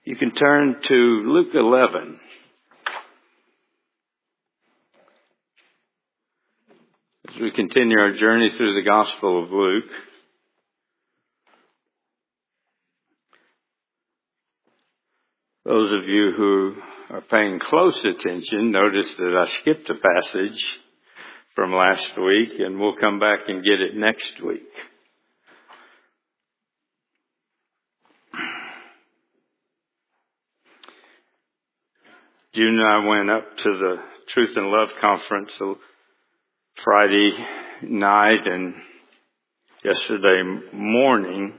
You can turn to Luke 11. As we continue our journey through the Gospel of Luke. Those of you who are paying close attention notice that I skipped a passage from last week, and we'll come back and get it next week. June and I went up to the Truth and Love Conference Friday night and yesterday morning.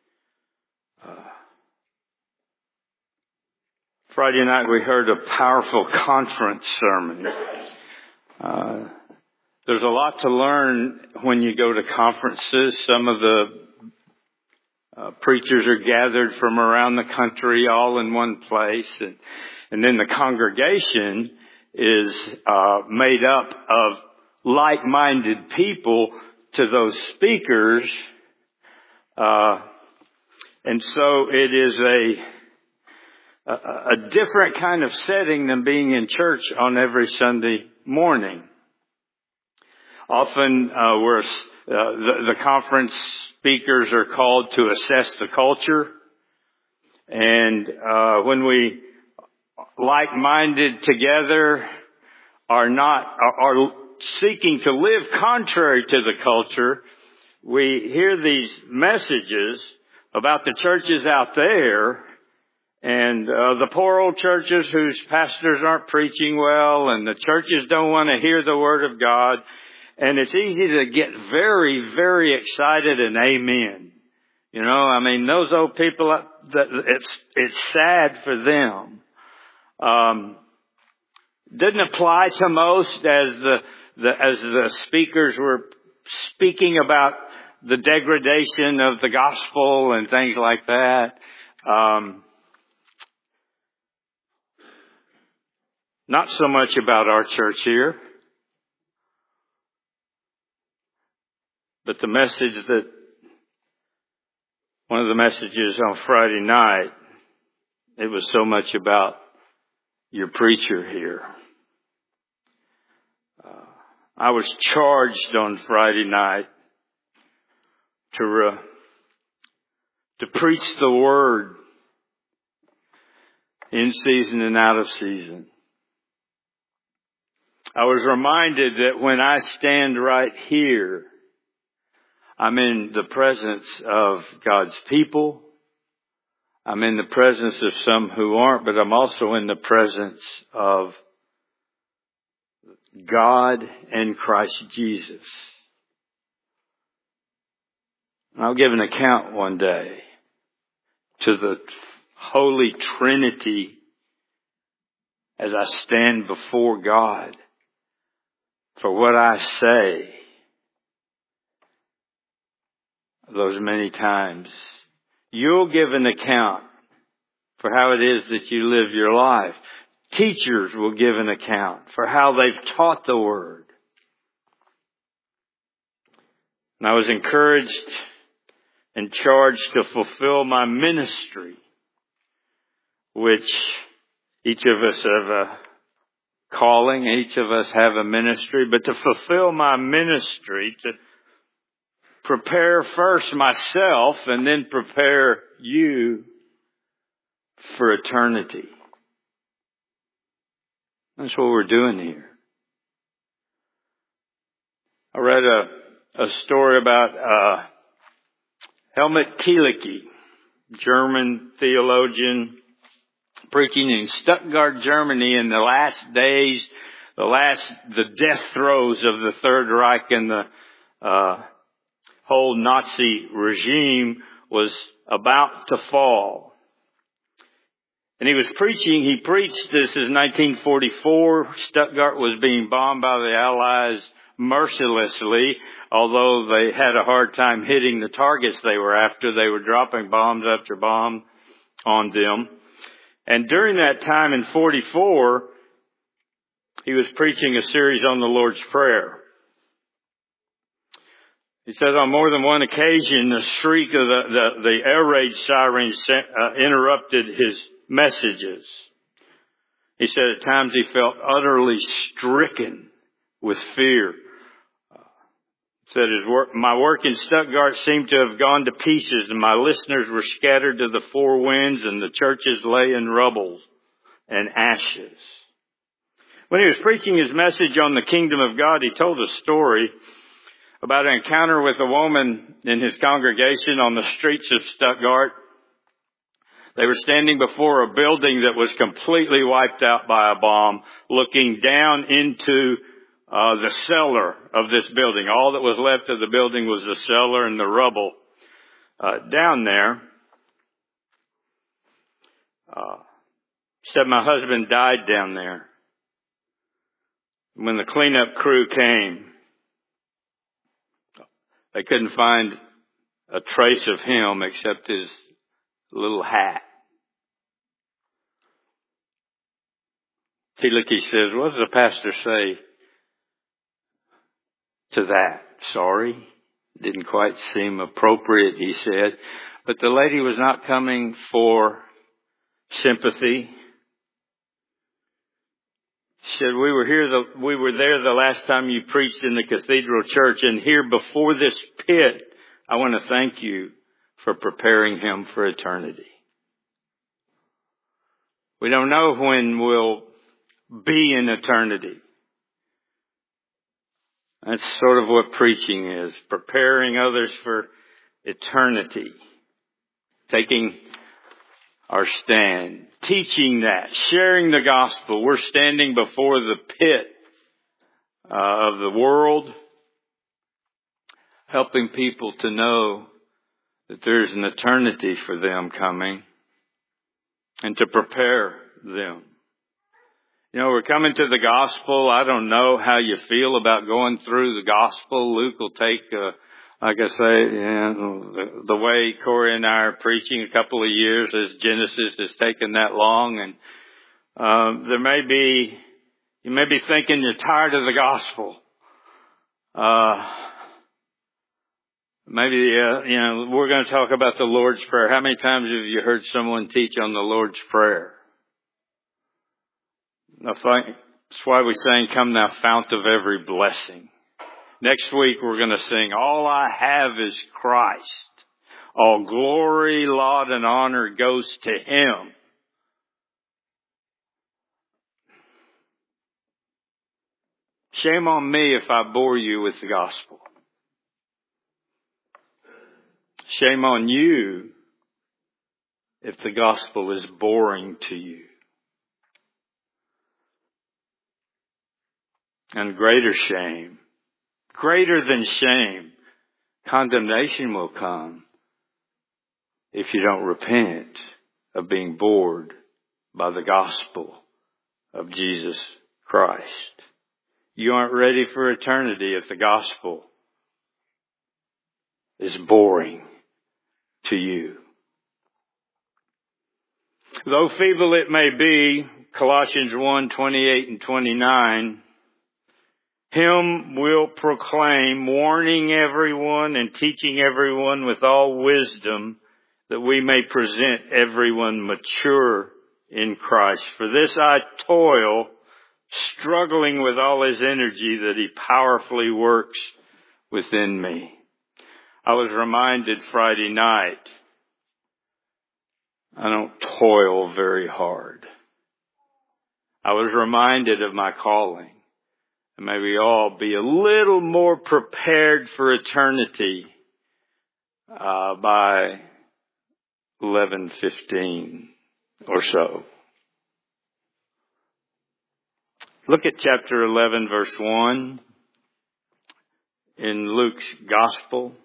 Friday night we heard a powerful conference sermon. There's a lot to learn when you go to conferences. Some of the preachers are gathered from around the country all in one place, and then the congregation is made up of like-minded people to those speakers. And so it is a different kind of setting than being in church on every Sunday morning. Often the conference speakers are called to assess the culture. And when we like-minded together are seeking to live contrary to the culture, we hear these messages about the churches out there and the poor old churches whose pastors aren't preaching well, and the churches don't want to hear the Word of God. And it's easy to get very, very excited and amen. You know, I mean, those old people, it's sad for them. Didn't apply to most as the speakers were speaking about the degradation of the gospel and things like that. Not so much about our church here. But one of the messages on Friday night, it was so much about your preacher here. I was charged on Friday night to preach the Word in season and out of season. I was reminded that when I stand right here, I'm in the presence of God's people. I'm in the presence of some who aren't, but I'm also in the presence of God and Christ Jesus. I'll give an account one day to the Holy Trinity as I stand before God for what I say those many times. You'll give an account for how it is that you live your life. Teachers will give an account for how they've taught the Word. And I was encouraged and charged to fulfill my ministry, which each of us have a calling, each of us have a ministry, but to fulfill my ministry, to prepare first myself and then prepare you for eternity. That's what we're doing here. I read a story about Helmut Thielicke, German theologian, preaching in Stuttgart, Germany in the last days, the death throes of the Third Reich and the whole Nazi regime was about to fall. And he preached, this is 1944, Stuttgart was being bombed by the Allies mercilessly, although they had a hard time hitting the targets they were after. They were dropping bombs after bomb on them. And during that time in 44, he was preaching a series on the Lord's Prayer. He says on more than one occasion, the shriek of the air raid sirens interrupted his messages. He said at times he felt utterly stricken with fear. Said my work in Stuttgart seemed to have gone to pieces, and my listeners were scattered to the four winds, and the churches lay in rubble and ashes. When he was preaching his message on the kingdom of God, he told a story about an encounter with a woman in his congregation on the streets of Stuttgart. They were standing before a building that was completely wiped out by a bomb, looking down into the cellar of this building. All that was left of the building was the cellar and the rubble down there. Said my husband died down there. When the cleanup crew came, they couldn't find a trace of him except his little hat. Tillich says, what does the pastor say to that? Sorry, didn't quite seem appropriate, he said. But the lady was not coming for sympathy. She said, we were there the last time you preached in the cathedral church, and here before this pit, I want to thank you for preparing him for eternity. We don't know when we'll be in eternity. That's sort of what preaching is, preparing others for eternity. Taking our stand, teaching that, sharing the gospel. We're standing before the pit of the world, helping people to know that there's an eternity for them coming and to prepare them. You know, we're coming to the gospel. I don't know how you feel about going through the gospel. Luke will take, like I say, the way Corey and I are preaching, a couple of years as Genesis has taken that long. And you may be thinking you're tired of the gospel. Maybe, we're going to talk about the Lord's Prayer. How many times have you heard someone teach on the Lord's Prayer? That's why we sing, Come Thou Fount of Every Blessing. Next week we're going to sing, All I Have is Christ. All glory, laud, and honor goes to Him. Shame on me if I bore you with the gospel. Shame on you if the gospel is boring to you. And greater shame, greater than shame, condemnation will come if you don't repent of being bored by the gospel of Jesus Christ. You aren't ready for eternity if the gospel is boring to you. Though feeble it may be, Colossians 1:28 and 29, Him will proclaim, warning everyone and teaching everyone with all wisdom, that we may present everyone mature in Christ. For this I toil, struggling with all His energy that He powerfully works within me. I was reminded Friday night, I don't toil very hard. I was reminded of my calling. And may we all be a little more prepared for eternity by 11:15 or so. Look at chapter 11, verse 1 in Luke's Gospel.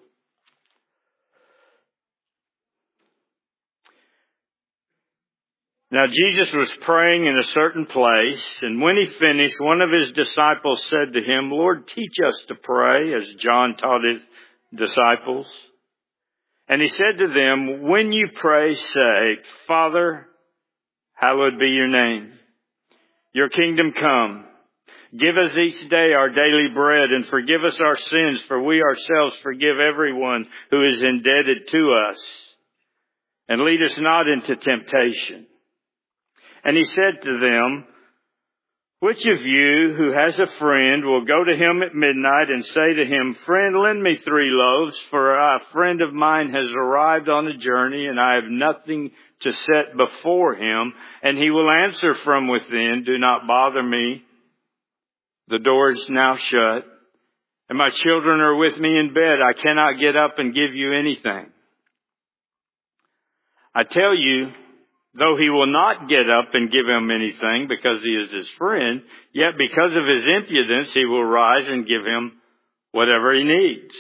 Now Jesus was praying in a certain place, and when He finished, one of His disciples said to Him, Lord, teach us to pray, as John taught His disciples. And He said to them, when you pray, say, Father, hallowed be your name. Your kingdom come. Give us each day our daily bread, and forgive us our sins, for we ourselves forgive everyone who is indebted to us. And lead us not into temptation, And he said to them, which of you who has a friend will go to him at midnight and say to him, friend, lend me 3 loaves, for a friend of mine has arrived on a journey and I have nothing to set before him. And he will answer from within, do not bother me. The door is now shut and my children are with me in bed. I cannot get up and give you anything. I tell you, though he will not get up and give him anything because he is his friend, yet because of his impudence he will rise and give him whatever he needs.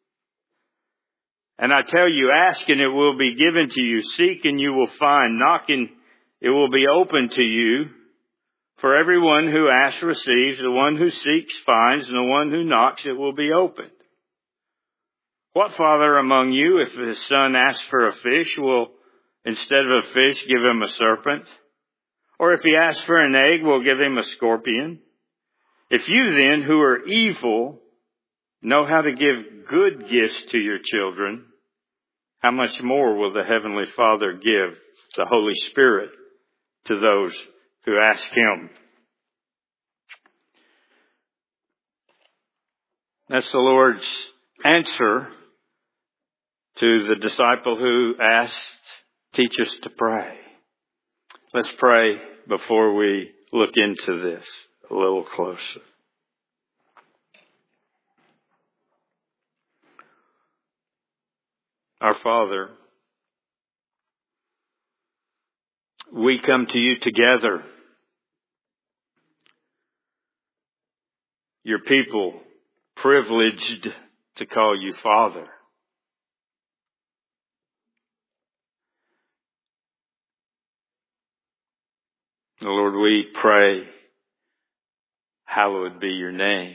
And I tell you, ask and it will be given to you. Seek and you will find. Knock and it will be open to you. For everyone who asks receives, the one who seeks finds, and the one who knocks it will be opened. What father among you, if his son asks for a fish, will instead of a fish give him a serpent? Or if he asks for an egg, will give him a scorpion? If you then, who are evil, know how to give good gifts to your children, how much more will the Heavenly Father give the Holy Spirit to those who ask Him? That's the Lord's answer to the disciple who asked, teach us to pray. Let's pray before we look into this a little closer. Our Father, we come to you together, your people, privileged to call you Father. Lord, we pray, hallowed be your name,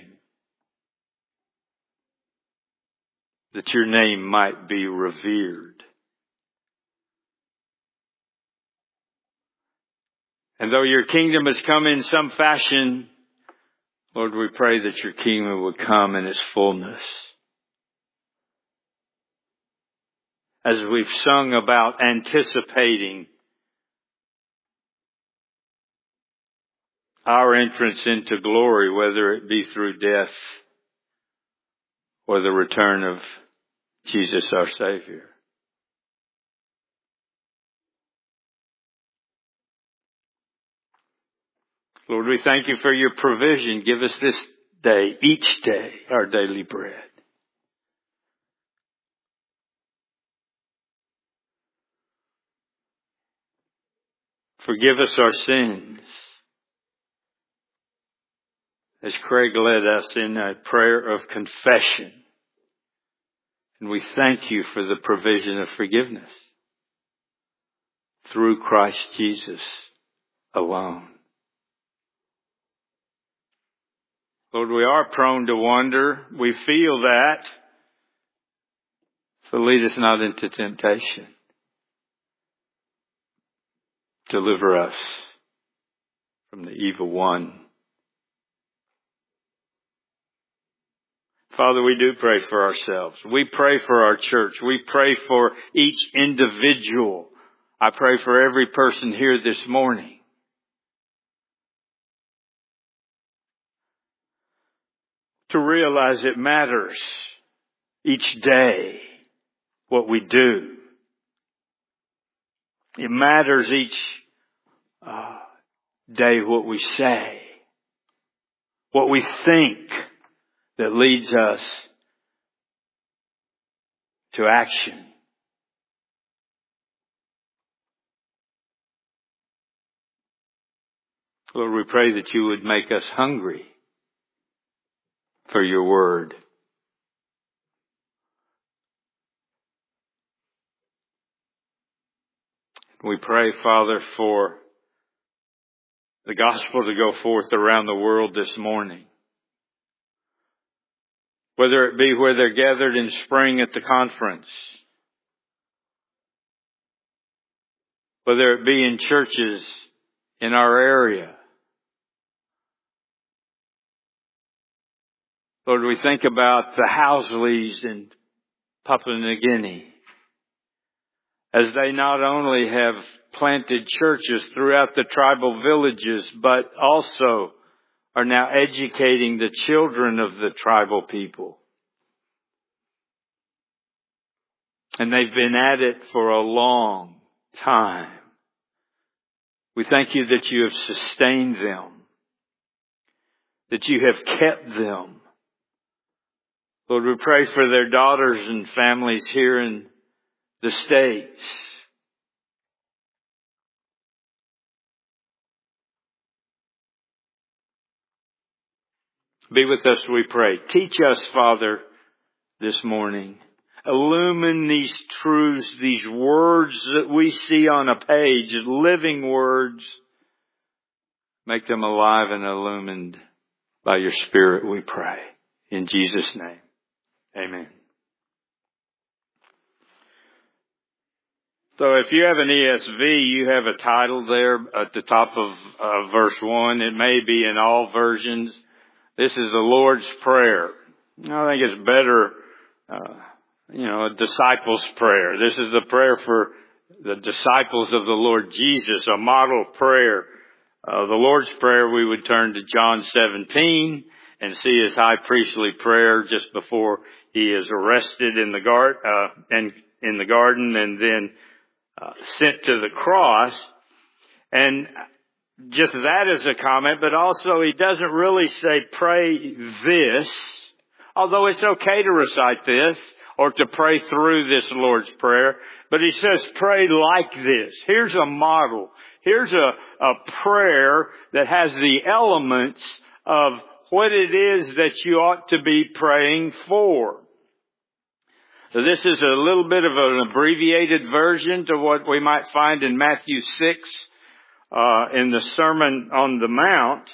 that your name might be revered. And though your kingdom has come in some fashion, Lord, we pray that your kingdom would come in its fullness. As we've sung about anticipating our entrance into glory, whether it be through death or the return of Jesus our Savior. Lord, we thank you for your provision. Give us this day, each day, our daily bread. Forgive us our sins. As Craig led us in a prayer of confession. And we thank you for the provision of forgiveness through Christ Jesus alone. Lord, we are prone to wander. We feel that. So lead us not into temptation. Deliver us from the evil one. Father, we do pray for ourselves. We pray for our church. We pray for each individual. I pray for every person here this morning. To realize it matters each day what we do. It matters each day what we say, what we think that leads us to action. Lord, we pray that you would make us hungry for your word. We pray, Father, for the gospel to go forth around the world this morning. Whether it be where they're gathered in spring at the conference, whether it be in churches in our area. Lord, we think about the Houseleys in Papua New Guinea, as they not only have planted churches throughout the tribal villages, but also are now educating the children of the tribal people. And they've been at it for a long time. We thank you that you have sustained them, that you have kept them. Lord, we pray for their daughters and families here in the States. Be with us, we pray. Teach us, Father, this morning. Illumine these truths, these words that we see on a page, living words. Make them alive and illumined by your Spirit, we pray. In Jesus' name, amen. So if you have an ESV, you have a title there at the top of verse 1. It may be in all versions. This is the Lord's Prayer. I think it's better, a disciples' prayer. This is the prayer for the disciples of the Lord Jesus, a model prayer. The Lord's Prayer, we would turn to John 17 and see his high priestly prayer just before he is arrested in the garden and then sent to the cross. And just that as a comment, but also he doesn't really say pray this, although it's okay to recite this or to pray through this Lord's Prayer, but he says pray like this. Here's a model. Here's a prayer that has the elements of what it is that you ought to be praying for. So this is a little bit of an abbreviated version to what we might find in Matthew 6, in the Sermon on the Mount.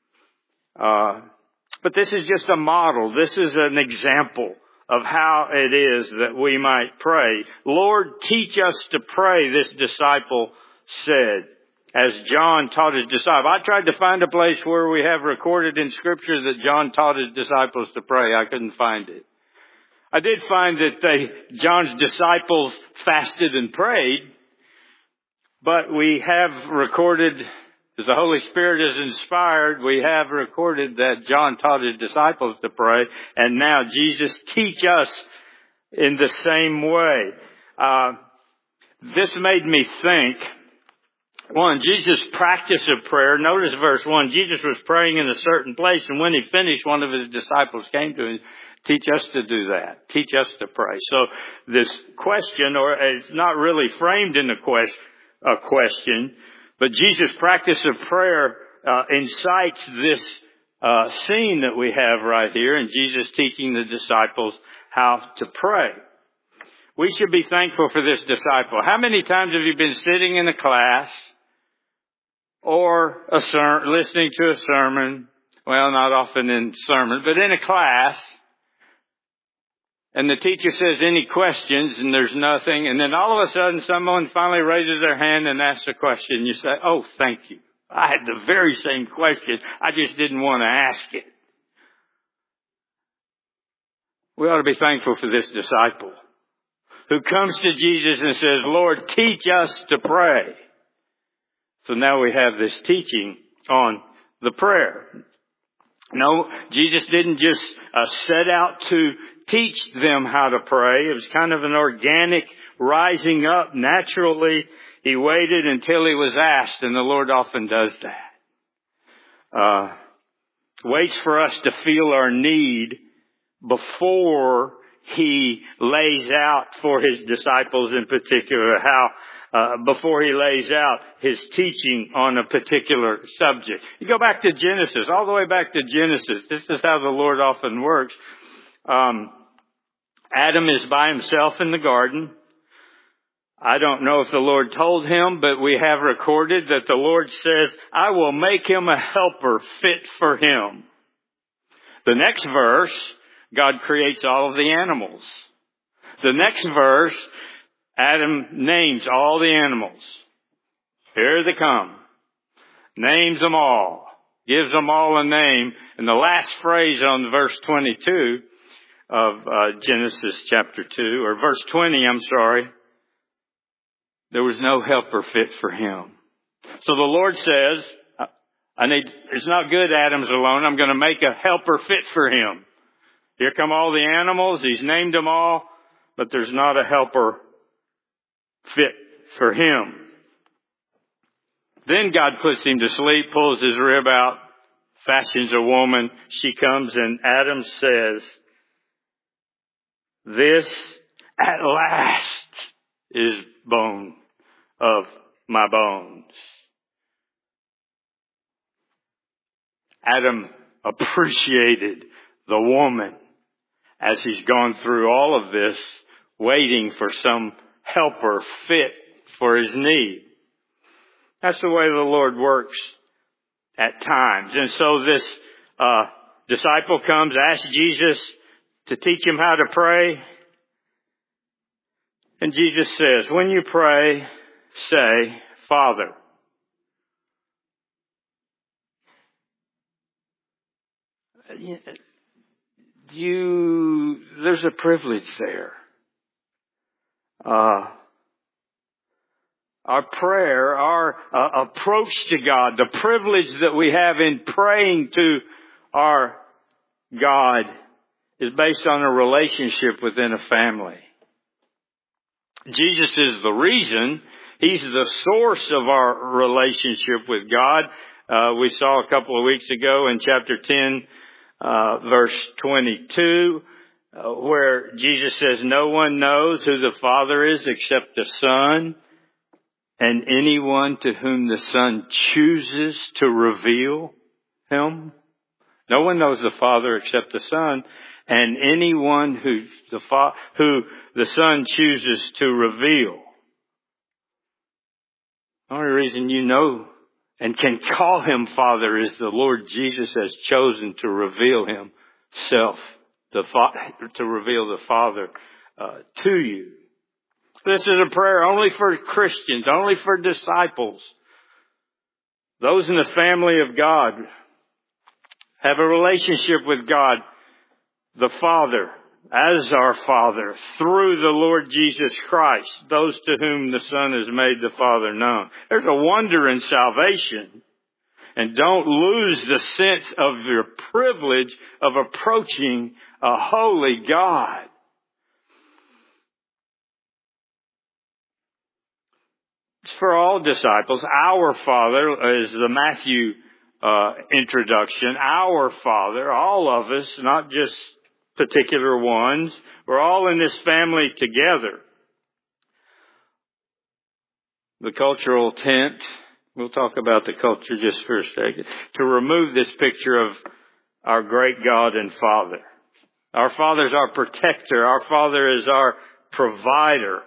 But this is just a model. This is an example of how it is that we might pray. Lord, teach us to pray, this disciple said, as John taught his disciples. I tried to find a place where we have recorded in Scripture that John taught his disciples to pray. I couldn't find it. I did find that John's disciples fasted and prayed, but we have recorded, as the Holy Spirit is inspired, we have recorded that John taught his disciples to pray, and now Jesus teach us in the same way. This made me think, one, Jesus' practice of prayer. Notice verse 1, Jesus was praying in a certain place, and when he finished, one of his disciples came to him. Teach us to do that. Teach us to pray. So this question, or it's not really framed in a question, but Jesus' practice of prayer incites this scene that we have right here, and Jesus teaching the disciples how to pray. We should be thankful for this disciple. How many times have you been sitting in a class or listening to a sermon? Well, not often in sermon, but in a class. And the teacher says, any questions? And there's nothing. And then all of a sudden someone finally raises their hand and asks a question. You say, oh, thank you. I had the very same question. I just didn't want to ask it. We ought to be thankful for this disciple who comes to Jesus and says, Lord, teach us to pray. So now we have this teaching on the prayer. No, Jesus didn't just set out to teach them how to pray. It was kind of an organic rising up naturally. He waited until he was asked, and the Lord often does that. Waits for us to feel our need before he lays out for his disciples in particular before he lays out his teaching on a particular subject. You go back to Genesis, all the way back to Genesis. This is how the Lord often works. Adam is by himself in the garden. I don't know if the Lord told him, but we have recorded that the Lord says, I will make him a helper fit for him. The next verse, God creates all of the animals. The next verse, Adam names all the animals. Here they come. Names them all. Gives them all a name. And the last phrase on verse 22 of Genesis chapter 2, or verse 20, there was no helper fit for him. So the Lord says, it's not good Adam's alone. I'm going to make a helper fit for him. Here come all the animals. He's named them all, but there's not a helper fit for him. Then God puts him to sleep, pulls his rib out, fashions a woman. She comes and Adam says, this at last is bone of my bones. Adam appreciated the woman as he's gone through all of this, waiting for some helper fit for his need. That's the way the Lord works at times. And so this disciple comes, asks Jesus to teach him how to pray. And Jesus says, when you pray, say, Father. There's a privilege there. Our prayer, our approach to God, the privilege that we have in praying to our God is based on a relationship within a family. Jesus is the reason. He's the source of our relationship with God. We saw a couple of weeks ago in chapter 10, verse 22, where Jesus says, no one knows who the Father is except the Son, and anyone to whom the Son chooses to reveal him. No one knows the Father except the Son, and anyone who the Son chooses to reveal. The only reason you know and can call him Father is the Lord Jesus has chosen to reveal himself, to reveal the Father to you. This is a prayer only for Christians, only for disciples. Those in the family of God have a relationship with God, the Father, as our Father, through the Lord Jesus Christ, those to whom the Son has made the Father known. There's a wonder in salvation. And don't lose the sense of your privilege of approaching a holy God. It's for all disciples. Our Father is the Matthew introduction. Our Father, all of us, not just particular ones. We're all in this family together. The cultural tent, we'll talk about the culture just for a second, to remove this picture of our great God and Father. Our Father is our protector. Our Father is our provider.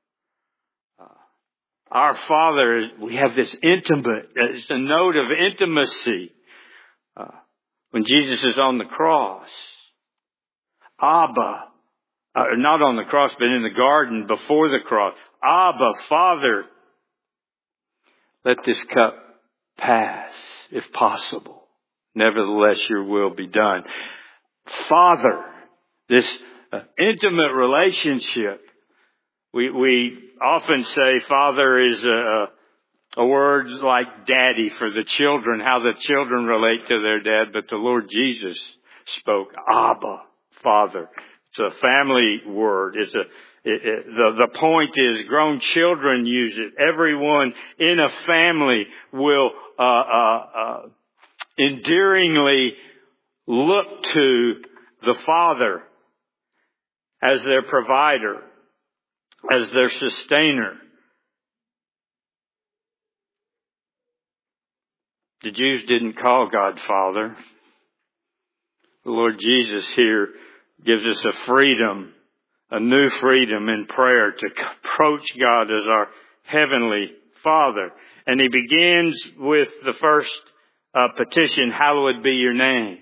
Our Father, we have this intimate, it's a note of intimacy. When Jesus is on the cross, Abba, not on the cross, but in the garden before the cross, Abba, Father, let this cup pass, if possible. Nevertheless, your will be done. Father, this intimate relationship. We often say Father is a word like daddy for the children, how the children relate to their dad, but the Lord Jesus spoke Abba, Father. It's a family word. The point is grown children use it. Everyone in a family will endearingly look to the Father as their provider, as their sustainer. The Jews didn't call God Father. The Lord Jesus here gives us a freedom, a new freedom in prayer to approach God as our heavenly Father. And he begins with the first petition, hallowed be your name.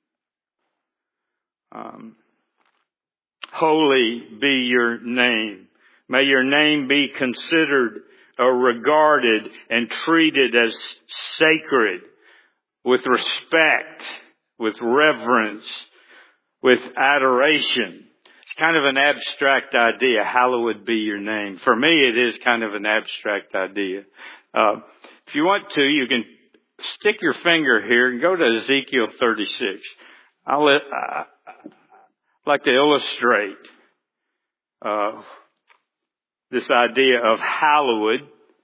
Holy be your name. May your name be considered or regarded and treated as sacred, with respect, with reverence, with adoration. It's kind of an abstract idea. Hallowed be your name. For me, it is kind of an abstract idea. If you want to, you can stick your finger here and go to Ezekiel 36. I'd like to illustrate this idea of hallowed.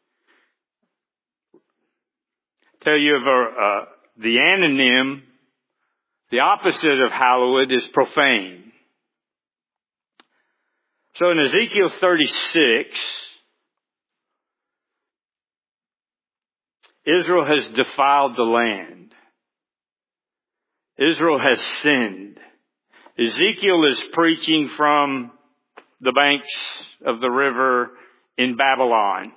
Tell you of the anonym, the opposite of hallowed is profane. So in Ezekiel 36, Israel has defiled the land. Israel has sinned. Ezekiel is preaching from the banks of the river in Babylon.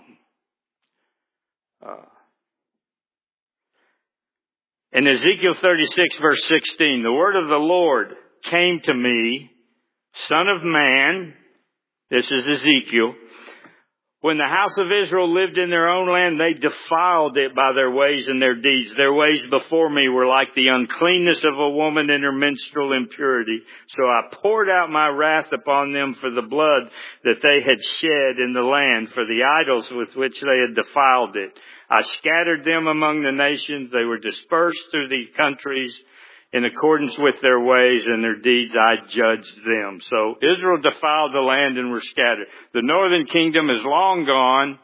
In Ezekiel 36 verse 16, the word of the Lord came to me, Son of man, this is Ezekiel, when the house of Israel lived in their own land, they defiled it by their ways and their deeds. Their ways before me were like the uncleanness of a woman in her menstrual impurity. So I poured out my wrath upon them for the blood that they had shed in the land, for the idols with which they had defiled it. I scattered them among the nations. They were dispersed through the countries. In accordance with their ways and their deeds, I judged them. So Israel defiled the land and were scattered. The northern kingdom is long gone,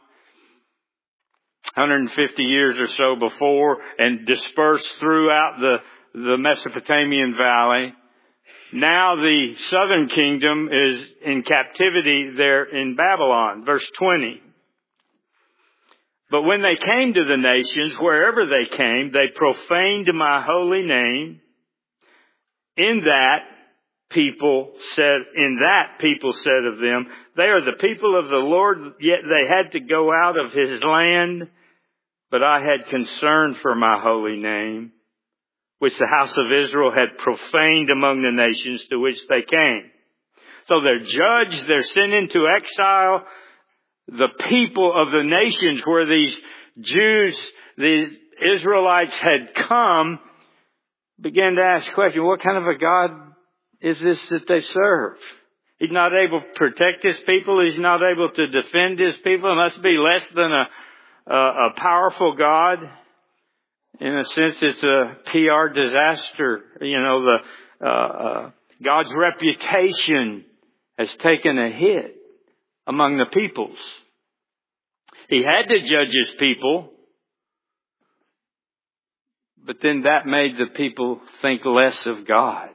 150 years or so before, and dispersed throughout the Mesopotamian valley. Now the southern kingdom is in captivity there in Babylon. Verse 20. But when they came to the nations, wherever they came, they profaned my holy name. In that people said of them, they are the people of the Lord, yet they had to go out of his land. But I had concern for my holy name, which the house of Israel had profaned among the nations to which they came. So they're judged, they're sent into exile. The people of the nations where these Jews, these Israelites had come, began to ask questions. What kind of a God is this that they serve? He's not able to protect his people. He's not able to defend his people. It must be less than a powerful God. In a sense, it's a PR disaster. You know, God's reputation has taken a hit among the peoples. He had to judge his people. But then that made the people think less of God.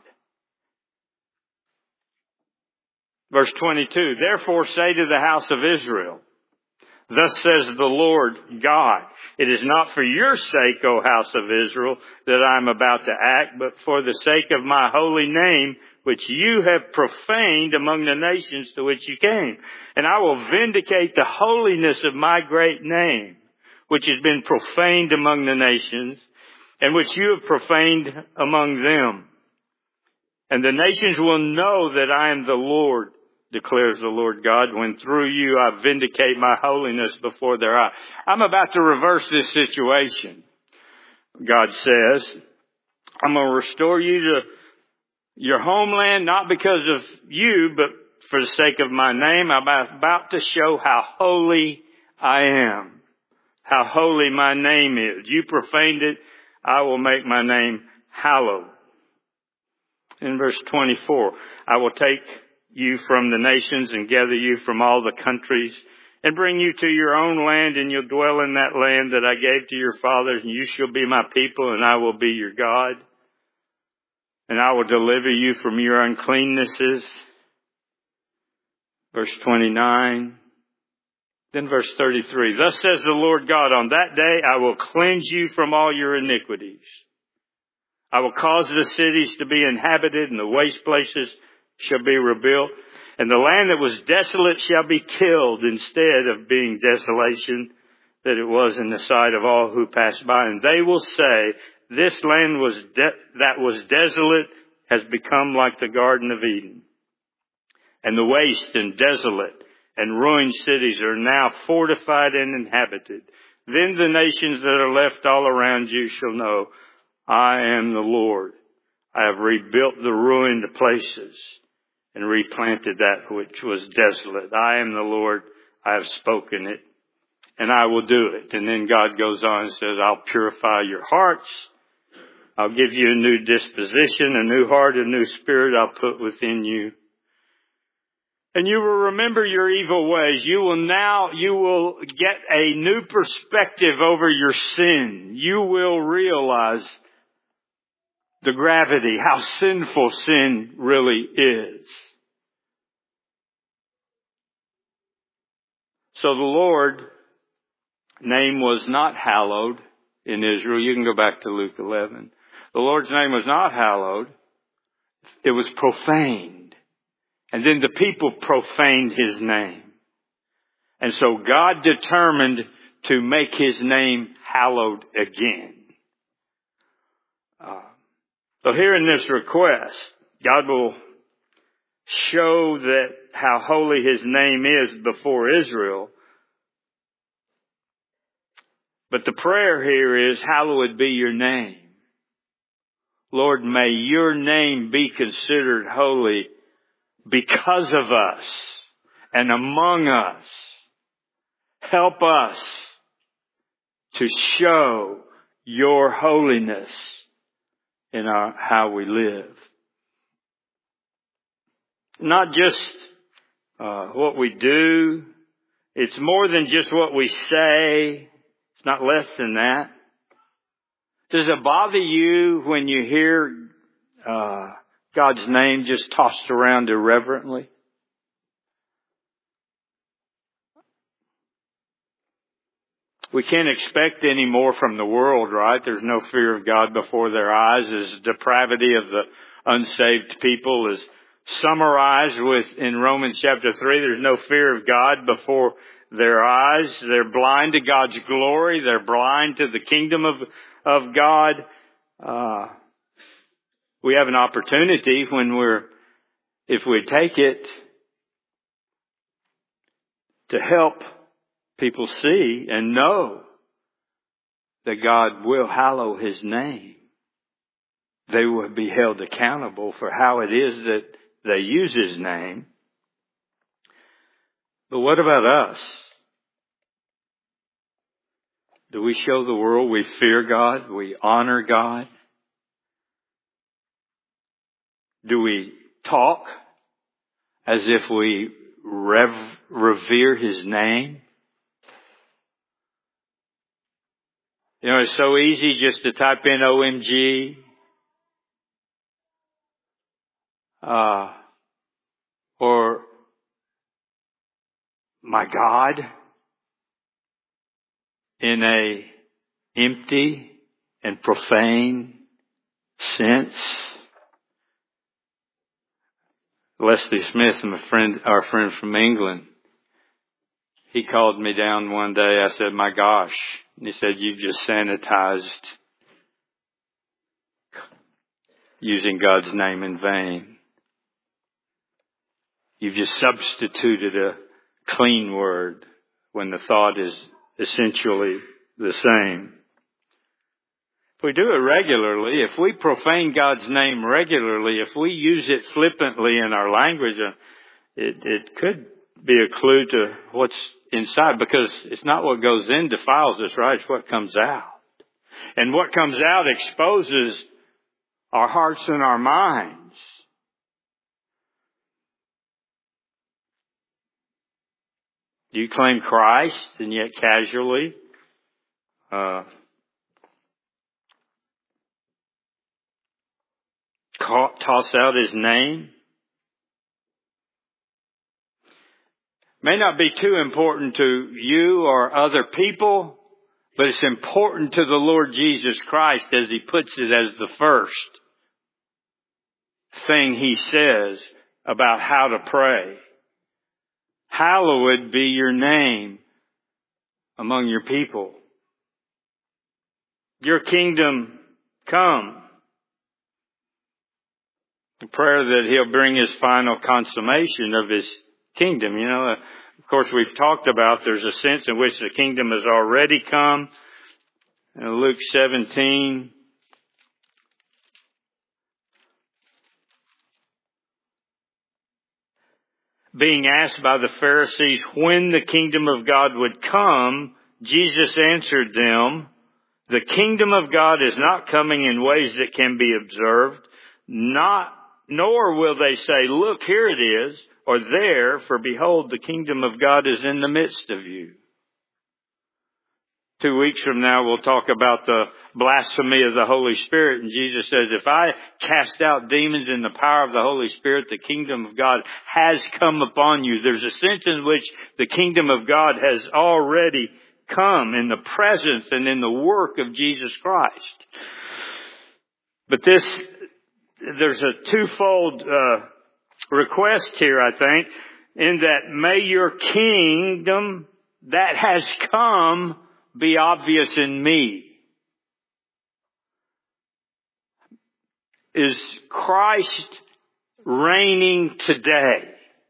Verse 22, therefore say to the house of Israel, thus says the Lord God, it is not for your sake, O house of Israel, that I am about to act, but for the sake of my holy name, which you have profaned among the nations to which you came. And I will vindicate the holiness of my great name, which has been profaned among the nations, and which you have profaned among them. And the nations will know that I am the Lord, declares the Lord God, when through you I vindicate my holiness before their eyes. I'm about to reverse this situation. God says, I'm going to restore you to your homeland, not because of you, but for the sake of my name. I'm about to show how holy I am, how holy my name is. You profaned it. I will make my name hallowed. In verse 24, I will take you from the nations and gather you from all the countries and bring you to your own land, and you'll dwell in that land that I gave to your fathers, and you shall be my people, and I will be your God. And I will deliver you from your uncleannesses. Verse 29. Then verse 33, thus says the Lord God, on that day I will cleanse you from all your iniquities. I will cause the cities to be inhabited, and the waste places shall be rebuilt. And the land that was desolate shall be tilled instead of being desolation that it was in the sight of all who pass by. And they will say, this land that was desolate has become like the Garden of Eden. And the waste and desolate and ruined cities are now fortified and inhabited. Then the nations that are left all around you shall know I am the Lord. I have rebuilt the ruined places and replanted that which was desolate. I am the Lord, I have spoken it, and I will do it. And then God goes on and says, I'll purify your hearts. I'll give you a new disposition, a new heart, a new spirit I'll put within you. And you will remember your evil ways. You will get a new perspective over your sin. You will realize the gravity, how sinful sin really is. So the Lord's name was not hallowed in Israel. You can go back to Luke 11. The Lord's name was not hallowed. It was profaned. And then the people profaned His name. And so God determined to make His name hallowed again. So here in this request, God will show that how holy His name is before Israel. But the prayer here is, hallowed be your name. Lord, may your name be considered holy because of us and among us. Help us to show your holiness in how we live. Not just what we do. It's more than just what we say. It's not less than that. Does it bother you when you hear God's name just tossed around irreverently? We can't expect any more from the world, right? There's no fear of God before their eyes. As depravity of the unsaved people is summarized in Romans chapter 3. There's no fear of God before their eyes. They're blind to God's glory. They're blind to the kingdom of God. We have an opportunity if we take it, to help people see and know that God will hallow His name. They will be held accountable for how it is that they use His name. But what about us? Do we show the world we fear God? We honor God? Do we talk as if we revere His name? You know, it's so easy just to type in OMG. Or my God in a empty and profane sense. Leslie Smith, our friend from England, he called me down one day. I said, my gosh. And he said, you've just sanitized using God's name in vain. You've just substituted a clean word when the thought is essentially the same. If we do it regularly, if we profane God's name regularly, if we use it flippantly in our language, it could be a clue to what's inside, because it's not what goes in defiles us, right? It's what comes out. And what comes out exposes our hearts and our minds. Do you claim Christ and yet casually toss out His name? May not be too important to you or other people, but it's important to the Lord Jesus Christ, as He puts it as the first thing He says about how to pray. Hallowed be your name among your people. Your kingdom come. The prayer that He'll bring His final consummation of His kingdom. You know, of course, we've talked about there's a sense in which the kingdom has already come. In Luke 17, being asked by the Pharisees when the kingdom of God would come, Jesus answered them, "The kingdom of God is not coming in ways that can be observed, nor will they say, 'Look, here it is,' or 'there,' for behold, the kingdom of God is in the midst of you." 2 weeks from now, we'll talk about the blasphemy of the Holy Spirit. And Jesus says, if I cast out demons in the power of the Holy Spirit, the kingdom of God has come upon you. There's a sense in which the kingdom of God has already come in the presence and in the work of Jesus Christ. But there's a twofold request here, I think, in that may your kingdom that has come be obvious in me. Is Christ reigning today?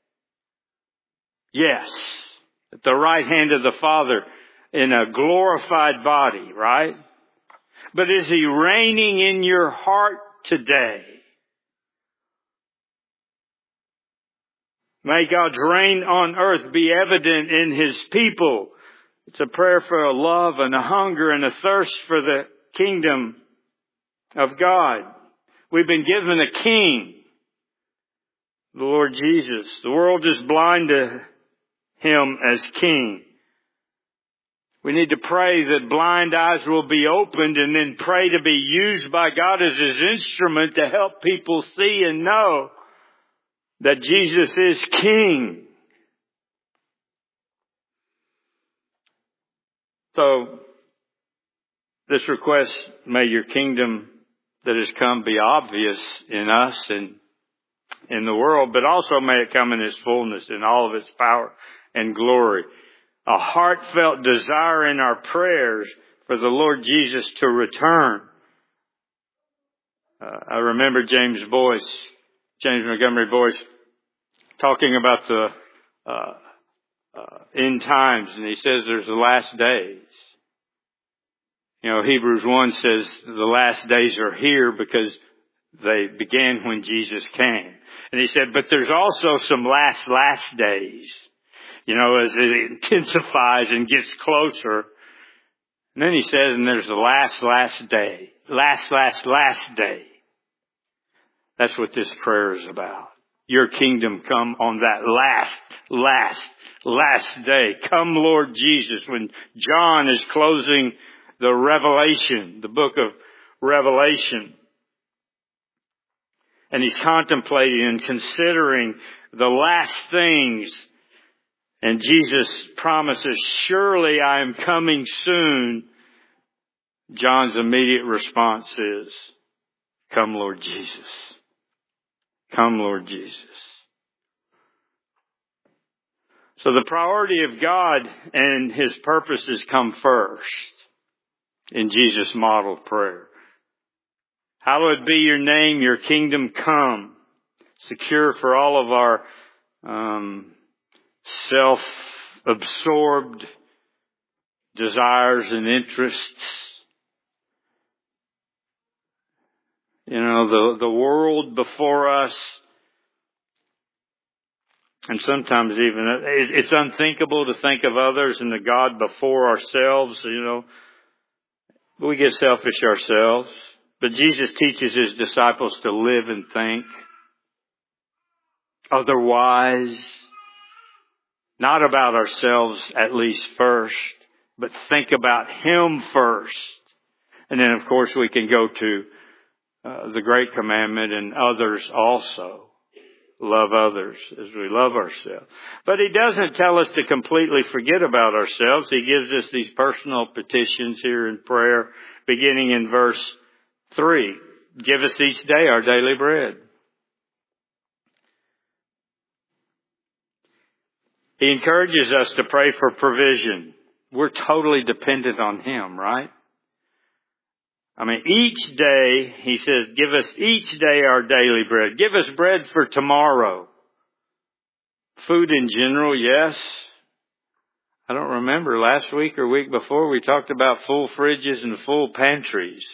Yes. At the right hand of the Father in a glorified body, right? But is He reigning in your heart today? May God's reign on earth be evident in His people. It's a prayer for a love and a hunger and a thirst for the kingdom of God. We've been given a king, the Lord Jesus. The world is blind to Him as king. We need to pray that blind eyes will be opened and then pray to be used by God as His instrument to help people see and know that Jesus is king. So, this request, may your kingdom that has come be obvious in us and in the world, but also may it come in its fullness, in all of its power and glory. A heartfelt desire in our prayers for the Lord Jesus to return. I remember James Montgomery Boyce, talking about the end times, and he says there's the last days. You know, Hebrews 1 says the last days are here because they began when Jesus came. And he said, but there's also some last days. You know, as it intensifies and gets closer. And then he says, and there's the last day. Last day. That's what this prayer is about. Your kingdom come on that last day. Come, Lord Jesus. When John is closing the Revelation, the book of Revelation, and he's contemplating and considering the last things, and Jesus promises, surely I am coming soon. John's immediate response is, come, Lord Jesus. Come, Lord Jesus. So the priority of God and His purposes come first in Jesus' model prayer. Hallowed be your name, your kingdom come. Secure for all of our self-absorbed desires and interests. You know, the world before us. And sometimes even, it's unthinkable to think of others and the God before ourselves, you know. We get selfish ourselves. But Jesus teaches His disciples to live and think otherwise, not about ourselves at least first, but think about Him first. And then of course we can go to the great commandment and others also. Love others as we love ourselves. But He doesn't tell us to completely forget about ourselves. He gives us these personal petitions here in prayer, beginning in verse 3. Give us each day our daily bread. He encourages us to pray for provision. We're totally dependent on Him, right? I mean, each day, He says, give us each day our daily bread. Give us bread for tomorrow. Food in general, yes. I don't remember last week or week before we talked about full fridges and full pantries.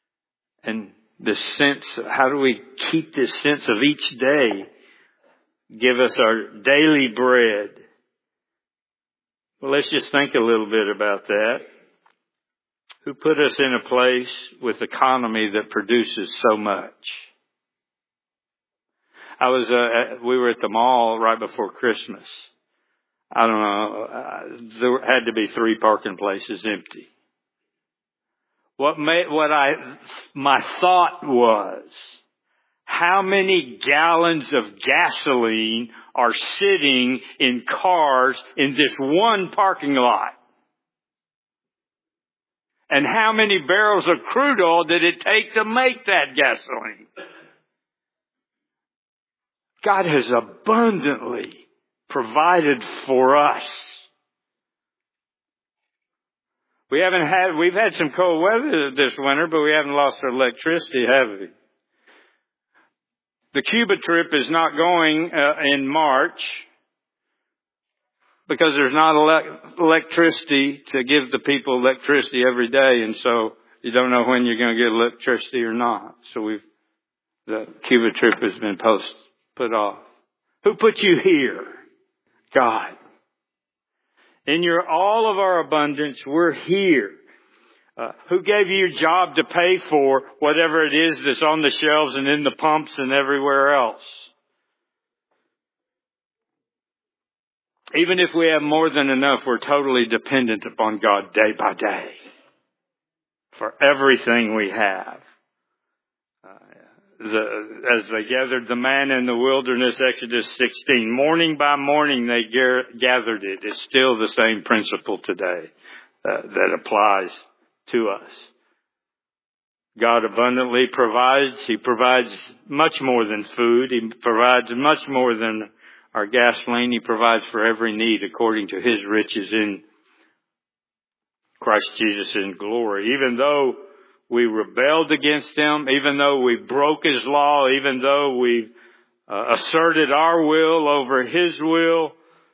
And this sense, how do we keep this sense of each day Give us our daily bread. Well, let's just think a little bit about that. Who put us in a place with economy that produces so much? We were at the mall right before Christmas. I don't know, there had to be 3 parking places empty. My thought was, how many gallons of gasoline are sitting in cars in this one parking lot? And how many barrels of crude oil did it take to make that gasoline? God has abundantly provided for us. We've had some cold weather this winter, but we haven't lost our electricity, have we? The Cuba trip is not going in March because there's not electricity to give the people electricity every day, and so you don't know when you're going to get electricity or not. So the Cuba trip has been put off. Who put you here? God. In all of our abundance, we're here. Who gave you your job to pay for whatever it is that's on the shelves and in the pumps and everywhere else? Even if we have more than enough, we're totally dependent upon God day by day for everything we have. As they gathered the manna in the wilderness, Exodus 16, morning by morning they gathered it. It's still the same principle today that applies to us. God abundantly provides. He provides much more than food. He provides much more than our gasoline. He provides for every need according to His riches in Christ Jesus in glory. Even though we rebelled against Him, even though we broke His law, even though we asserted our will over His will,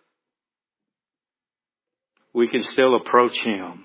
we can still approach Him.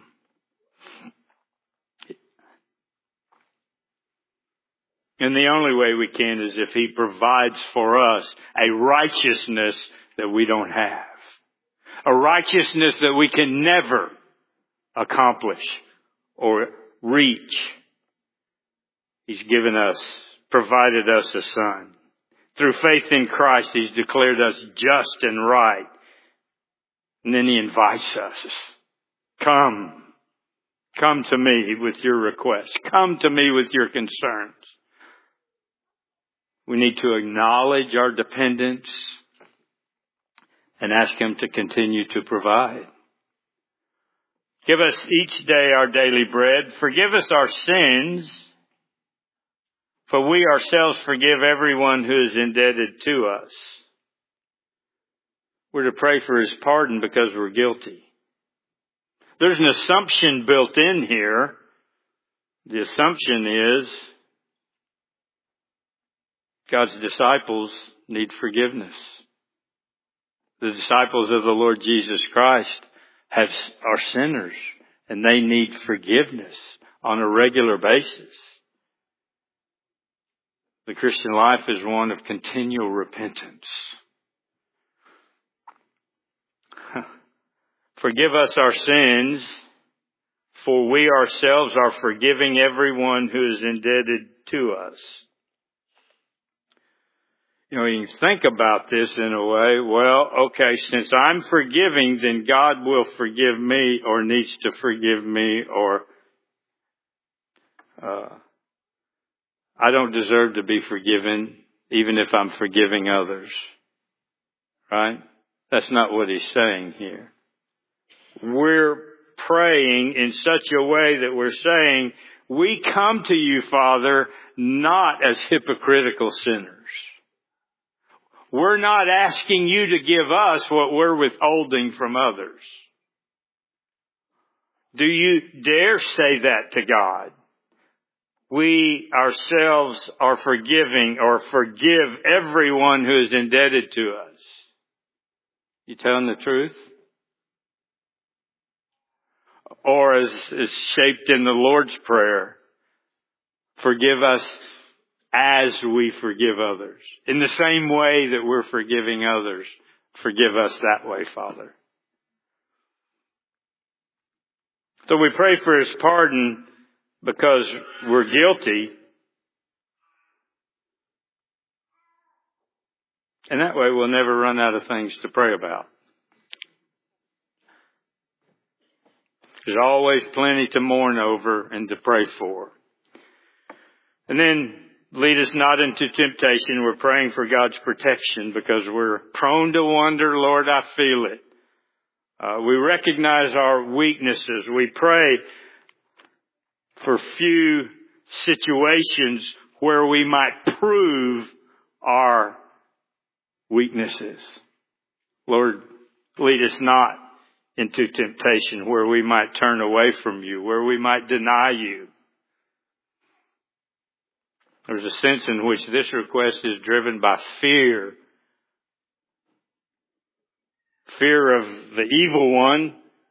And the only way we can is if He provides for us a righteousness that we don't have. A righteousness that we can never accomplish or reach. He's provided us a Son. Through faith in Christ, He's declared us just and right. And then He invites us. Come to me with your requests. Come to me with your concerns. We need to acknowledge our dependence and ask Him to continue to provide. Give us each day our daily bread. Forgive us our sins, for we ourselves forgive everyone who is indebted to us. We're to pray for His pardon because we're guilty. There's an assumption built in here. The assumption is God's disciples need forgiveness. The disciples of the Lord Jesus Christ are sinners, and they need forgiveness on a regular basis. The Christian life is one of continual repentance. Forgive us our sins, for we ourselves are forgiving everyone who is indebted to us. You can think about this in a way, well, okay, since I'm forgiving, then God will forgive me or needs to forgive me, or I don't deserve to be forgiven even if I'm forgiving others. Right? That's not what He's saying here. We're praying in such a way that we're saying, we come to you, Father, not as hypocritical sinners. We're not asking you to give us what we're withholding from others. Do you dare say that to God? We ourselves are forgiving or forgive everyone who is indebted to us. You telling the truth? Or as is shaped in the Lord's Prayer, forgive us as we forgive others. In the same way that we're forgiving others, forgive us that way, Father. So we pray for His pardon because we're guilty. And that way we'll never run out of things to pray about. There's always plenty to mourn over and to pray for. And then, lead us not into temptation. We're praying for God's protection because we're prone to wonder, Lord, I feel it. We recognize our weaknesses. We pray for few situations where we might prove our weaknesses. Lord, lead us not into temptation where we might turn away from You, where we might deny You. There's a sense in which this request is driven by fear. Fear of the evil one.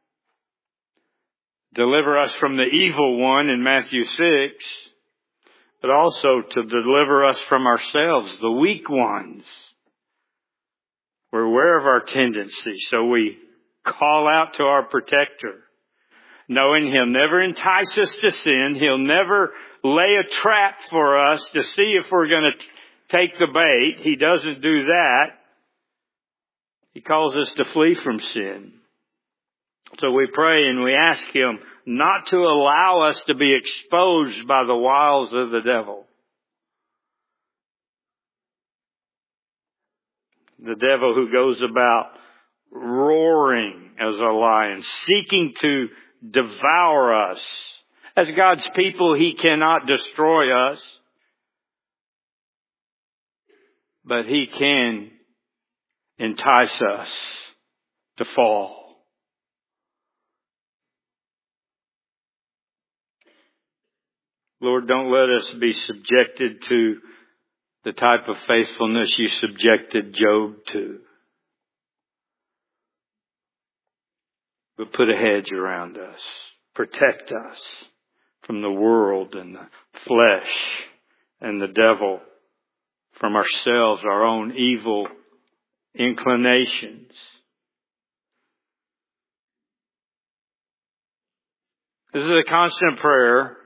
Deliver us from the evil one in Matthew 6. But also to deliver us from ourselves, the weak ones. We're aware of our tendencies, so we call out to our protector, knowing He'll never entice us to sin. He'll never lay a trap for us to see if we're going to take the bait. He doesn't do that. He calls us to flee from sin. So we pray and we ask Him not to allow us to be exposed by the wiles of the devil. The devil who goes about roaring as a lion, seeking to devour us. As God's people, He cannot destroy us, but He can entice us to fall. Lord, don't let us be subjected to the type of faithfulness You subjected Job to. But put a hedge around us. Protect us from the world and the flesh and the devil, from ourselves, our own evil inclinations. This is a constant prayer.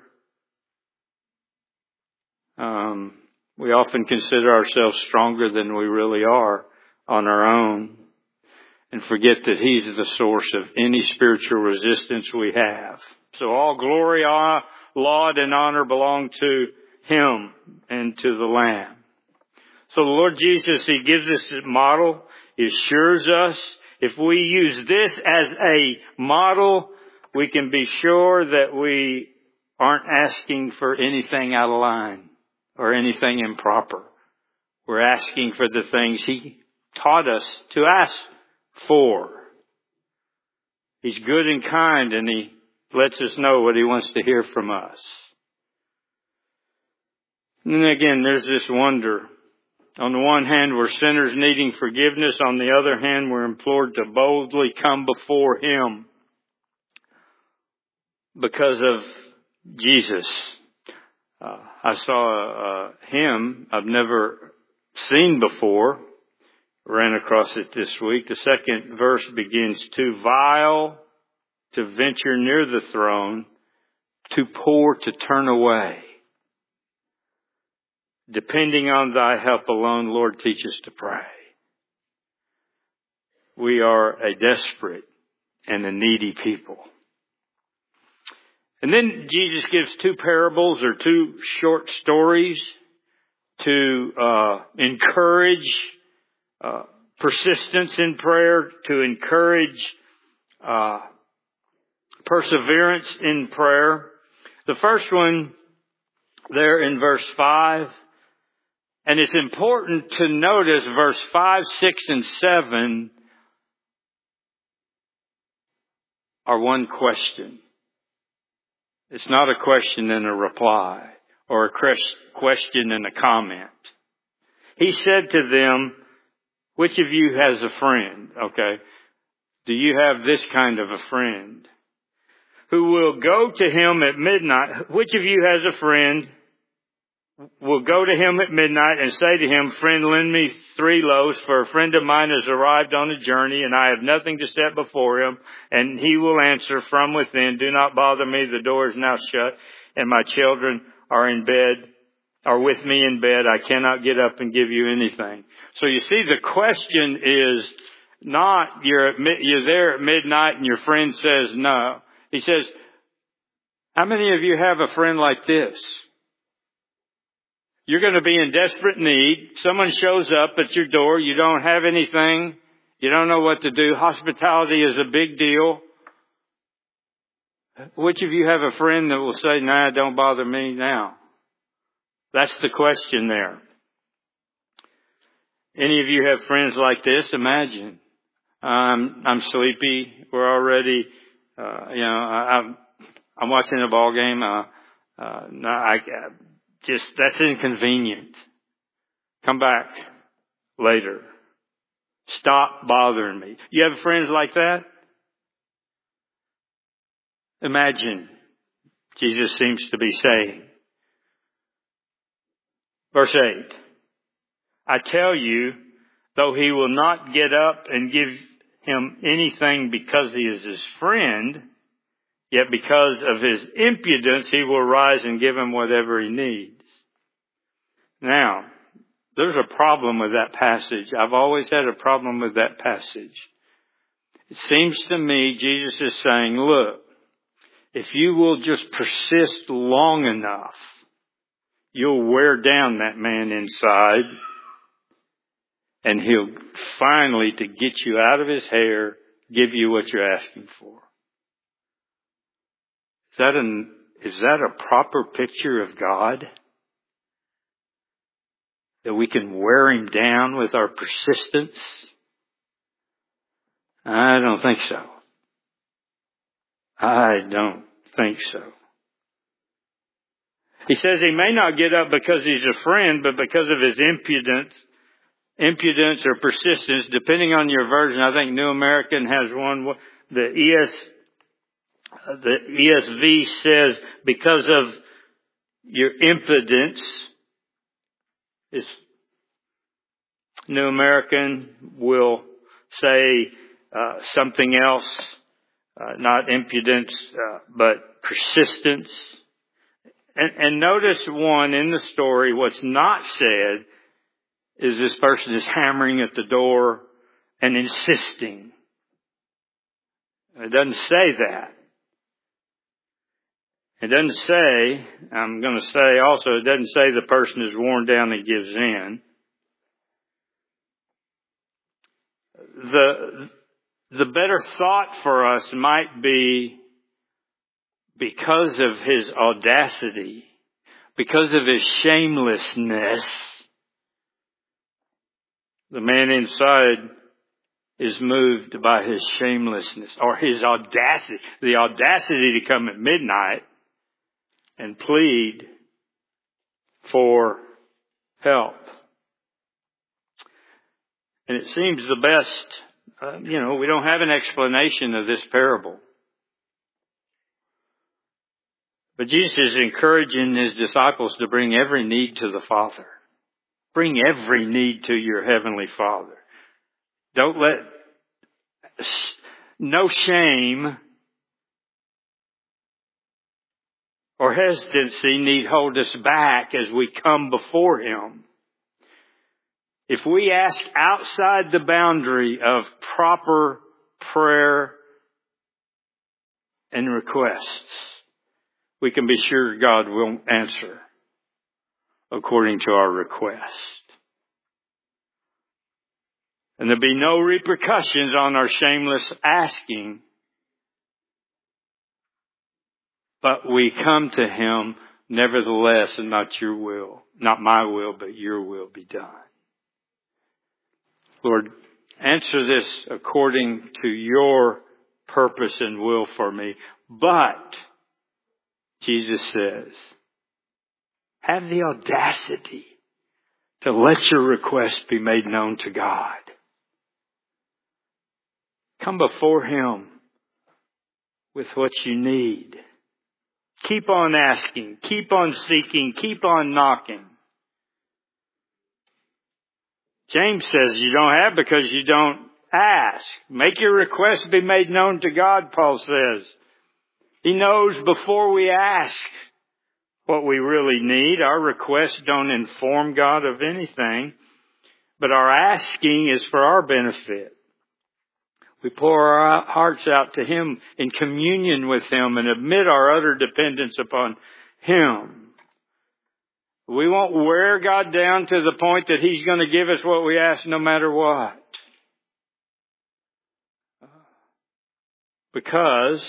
We often consider ourselves stronger than we really are on our own and forget that He's the source of any spiritual resistance we have. So all glory, laud, and honor belong to Him and to the Lamb. So the Lord Jesus, He gives us a model. He assures us if we use this as a model, we can be sure that we aren't asking for anything out of line or anything improper. We're asking for the things He taught us to ask for. He's good and kind, and He lets us know what He wants to hear from us. And again, there's this wonder. On the one hand, we're sinners needing forgiveness. On the other hand, we're implored to boldly come before Him because of Jesus. I saw a hymn I've never seen before. Ran across it this week. The second verse begins, too vile to venture near the throne, too poor to turn away. Depending on Thy help alone, Lord, teach us to pray. We are a desperate and a needy people. And then Jesus gives two parables or two short stories to encourage persistence in prayer, to encourage perseverance in prayer. The first one there in verse 5, and it's important to notice verse 5, 6, and 7 are one question. It's not a question and a reply or a question and a comment. He said to them, which of you has a friend? Okay. Do you have this kind of a friend who will go to him at midnight? Which of you has a friend will go to him at midnight and say to him, friend, lend me 3 loaves, for a friend of mine has arrived on a journey, and I have nothing to set before him. And he will answer from within, do not bother me, the door is now shut, and my children are in bed, are with me in bed. I cannot get up and give you anything. So you see, the question is not you're there at midnight and your friend says no. He says, how many of you have a friend like this? You're going to be in desperate need. Someone shows up at your door. You don't have anything. You don't know what to do. Hospitality is a big deal. Which of you have a friend that will say, nah, don't bother me now? That's the question there. Any of you have friends like this? Imagine. I'm sleepy. We're already, I'm watching a ball game. That's inconvenient. Come back later. Stop bothering me. You have friends like that? Imagine, Jesus seems to be saying. Verse 8. I tell you, though he will not get up and give him anything because he is his friend, yet because of his impudence, he will rise and give him whatever he needs. Now, there's a problem with that passage. I've always had a problem with that passage. It seems to me Jesus is saying, look, if you will just persist long enough, you'll wear down that man inside, and he'll finally, to get you out of his hair, give you what you're asking for. Is that a proper picture of God? That we can wear him down with our persistence? I don't think so. I don't think so. He says he may not get up because he's a friend, but because of his impudence or persistence, depending on your version. I think New American has one. The ESV says because of your impudence. New American will say something else, not impudence, but persistence. And notice one in the story, what's not said is this person is hammering at the door and insisting. It doesn't say that. It doesn't say, I'm going to say also, it doesn't say the person is worn down and gives in. The better thought for us might be because of his audacity, because of his shamelessness, the man inside is moved by his shamelessness or his audacity, the audacity to come at midnight and plead for help. And it seems the best, we don't have an explanation of this parable. But Jesus is encouraging his disciples to bring every need to the Father. Bring every need to your Heavenly Father. Don't let no shame or hesitancy need hold us back as we come before him. If we ask outside the boundary of proper prayer and requests, we can be sure God will answer according to our request. And there'll be no repercussions on our shameless asking, but we come to him nevertheless, and not your will, not my will, but your will be done. Lord, answer this according to your purpose and will for me. But, Jesus says, have the audacity to let your request be made known to God. Come before him with what you need. Keep on asking. Keep on seeking. Keep on knocking. James says you don't have because you don't ask. Make your requests be made known to God, Paul says. He knows before we ask what we really need. Our requests don't inform God of anything, but our asking is for our benefit. We pour our hearts out to Him in communion with Him and admit our utter dependence upon Him. We won't wear God down to the point that He's going to give us what we ask no matter what. Because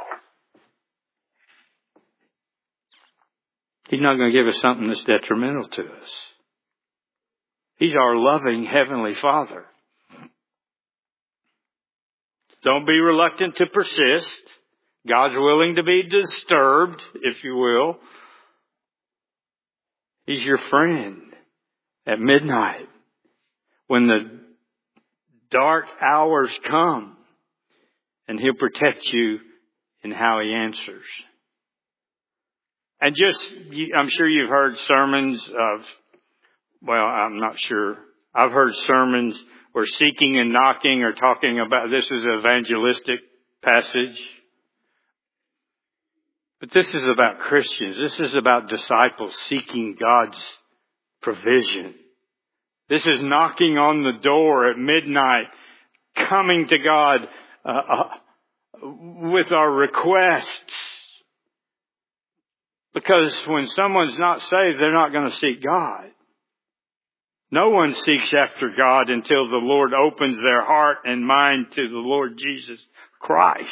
He's not going to give us something that's detrimental to us. He's our loving Heavenly Father. Don't be reluctant to persist. God's willing to be disturbed, if you will. He's your friend at midnight when the dark hours come, and He'll protect you in how He answers. And I'm sure you've heard sermons of, well, I'm not sure. I've heard sermons where seeking and knocking are talking about, this is an evangelistic passage. But this is about Christians. This is about disciples seeking God's provision. This is knocking on the door at midnight, coming to God with our requests. Because when someone's not saved, they're not going to seek God. No one seeks after God until the Lord opens their heart and mind to the Lord Jesus Christ.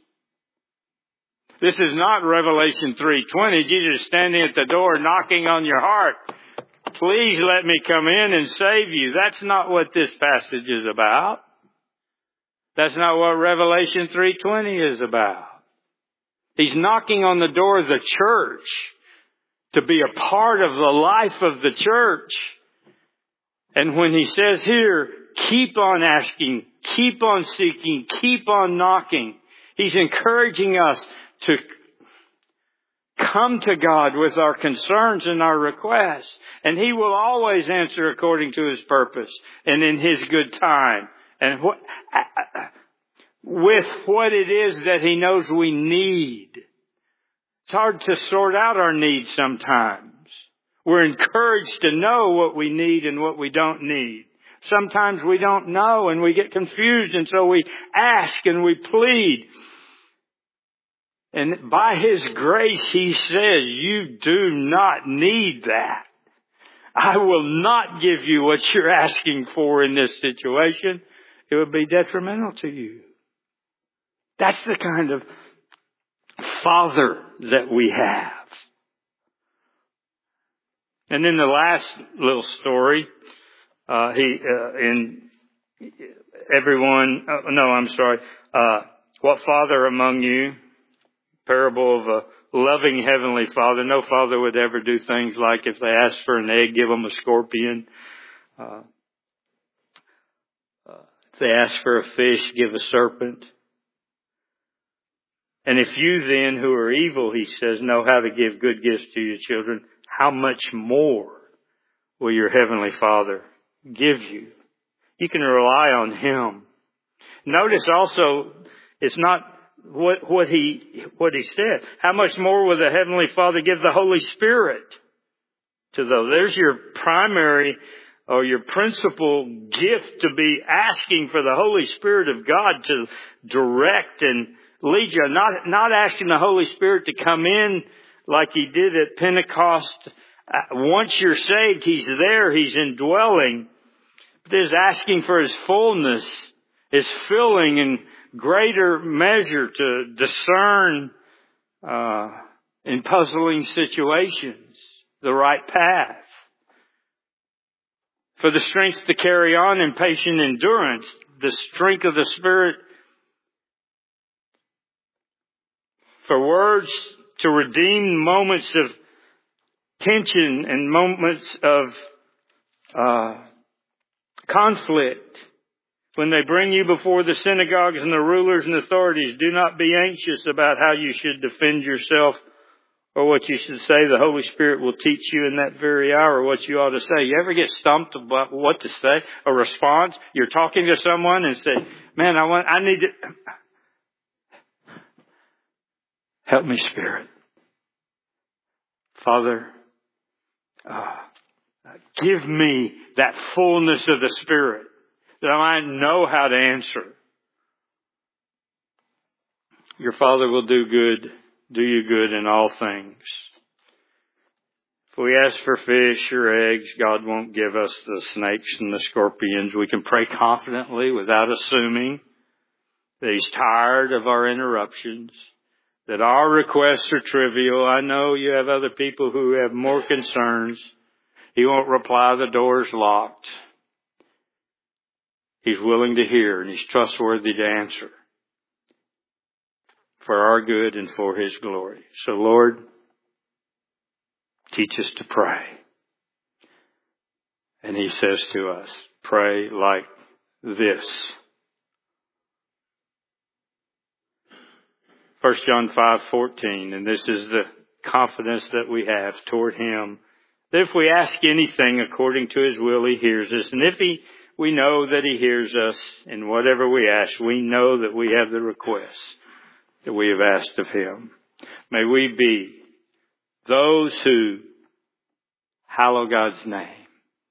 This is not Revelation 3:20. Jesus standing at the door knocking on your heart. Please let me come in and save you. That's not what this passage is about. That's not what Revelation 3:20 is about. He's knocking on the door of the church to be a part of the life of the church. And when He says here, keep on asking, keep on seeking, keep on knocking, He's encouraging us to come to God with our concerns and our requests. And He will always answer according to His purpose and in His good time. And with what it is that He knows we need. It's hard to sort out our needs sometimes. We're encouraged to know what we need and what we don't need. Sometimes we don't know and we get confused, and so we ask and we plead. And by His grace, He says, you do not need that. I will not give you what you're asking for in this situation. It would be detrimental to you. That's the kind of Father that we have. And then the last little story, what father among you, parable of a loving Heavenly Father. No father would ever do things like if they ask for an egg, give them a scorpion. If they ask for a fish, give a serpent. And if you then, who are evil, He says, know how to give good gifts to your children, how much more will your Heavenly Father give you? You can rely on Him. Notice also, it's not what he said. How much more will the Heavenly Father give the Holy Spirit to those? There's your primary or your principal gift, to be asking for the Holy Spirit of God to direct and lead you. Not asking the Holy Spirit to come in like He did at Pentecost. Once you're saved, He's there. He's indwelling. But there's asking for His fullness, His filling in greater measure to discern in puzzling situations the right path. For the strength to carry on in patient endurance, the strength of the Spirit for words to redeem moments of tension and moments of conflict. When they bring you before the synagogues and the rulers and authorities, do not be anxious about how you should defend yourself or what you should say. The Holy Spirit will teach you in that very hour what you ought to say. You ever get stumped about what to say? A response? You're talking to someone and say, man, I need to... Help me, Spirit. Father, give me that fullness of the Spirit that I might know how to answer. Your Father will do you good in all things. If we ask for fish or eggs, God won't give us the snakes and the scorpions. We can pray confidently without assuming that He's tired of our interruptions, that our requests are trivial. I know you have other people who have more concerns. He won't reply, the door's locked. He's willing to hear and He's trustworthy to answer for our good and for His glory. So Lord, teach us to pray. And He says to us, pray like this. 1 John 5:14, and this is the confidence that we have toward Him, that if we ask anything according to His will, He hears us. And if we know that He hears us in whatever we ask, we know that we have the requests that we have asked of Him. May we be those who hallow God's name.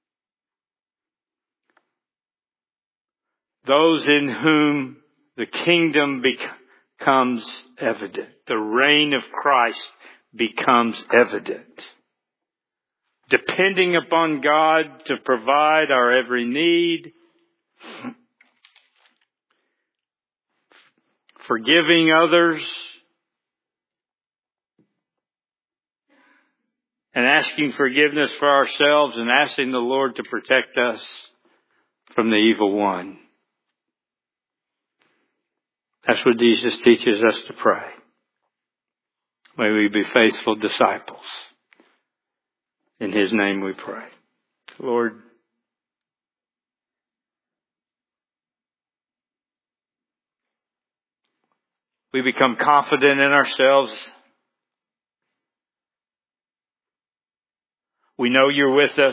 Those in whom the kingdom becomes evident. The reign of Christ becomes evident. Depending upon God to provide our every need. Forgiving others. And asking forgiveness for ourselves and asking the Lord to protect us from the evil one. That's what Jesus teaches us to pray. May we be faithful disciples. In His name we pray. Lord, we become confident in ourselves. We know You're with us.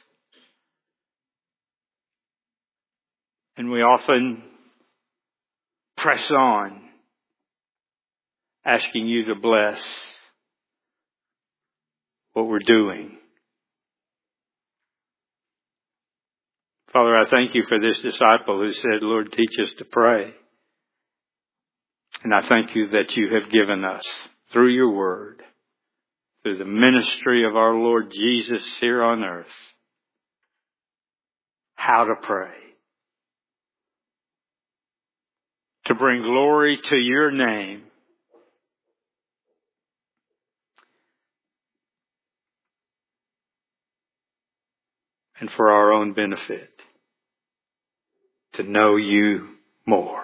And we often press on, asking You to bless what we're doing. Father, I thank You for this disciple who said, Lord, teach us to pray. And I thank You that You have given us, through Your word, through the ministry of our Lord Jesus here on earth, how to pray. To bring glory to Your name. And for our own benefit. To know You more.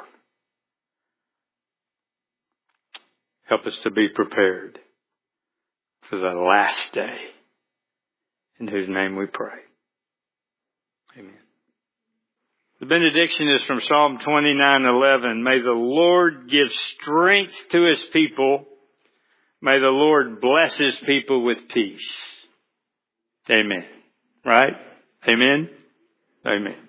Help us to be prepared for the last day. In whose name we pray. Amen. The benediction is from Psalm 29:11. May the Lord give strength to His people. May the Lord bless His people with peace. Amen. Right? Amen? Amen.